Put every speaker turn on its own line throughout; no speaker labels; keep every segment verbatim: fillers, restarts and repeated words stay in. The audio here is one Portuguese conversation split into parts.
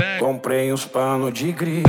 Comprei uns panos de grife,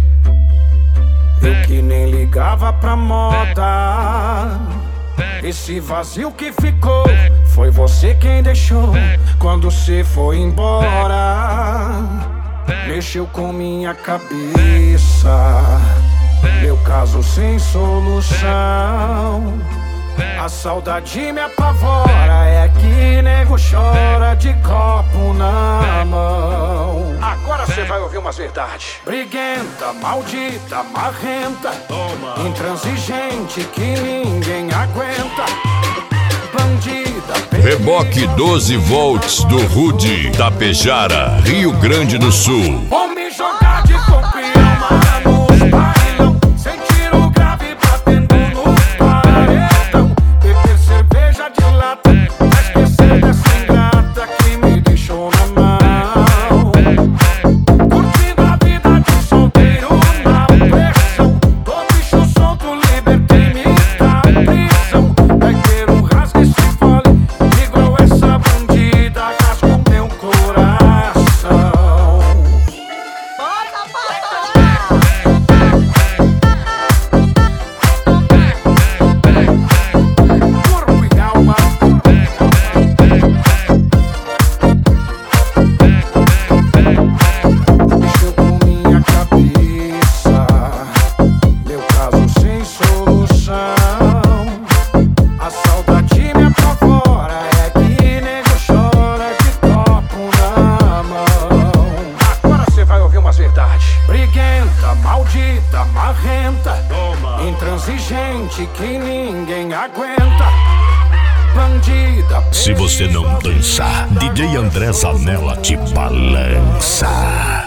eu que nem ligava pra moda. Esse vazio que ficou, foi você quem deixou quando cê foi embora. Mexeu com minha cabeça, meu caso sem solução. A saudade me apavora, é que nego chora de copo na mão. Agora cê vai ouvir umas verdades. Briguenta, maldita, marrenta, toma. Intransigente que ninguém aguenta. Bandida,
Reboque doze volts do Rude, Tapejara, Rio Grande do Sul.
Vou me jogar de campeão, mano, nos bailão. Sentir o grave batendo nos paredão. Beber cerveja de lata, pra esquecer dessa ingrata que me deixou na mão. Curtindo a vida de solteiro na pressão. Tô bicho solto, libertei-me da prisão. Vai ter um rasgo e se fole, igual essa bandida, rasgou meu coração. Mexeu com minha cabeça, meu caso sem solução. A saudade me apavora, é que nego chora de copo na mão. Agora cê vai ouvir umas verdades. Briguenta, maldita, marrenta, toma. Intransigente que ninguém aguenta. Bandida.
Se você não dançar, D J André Zanella te balança.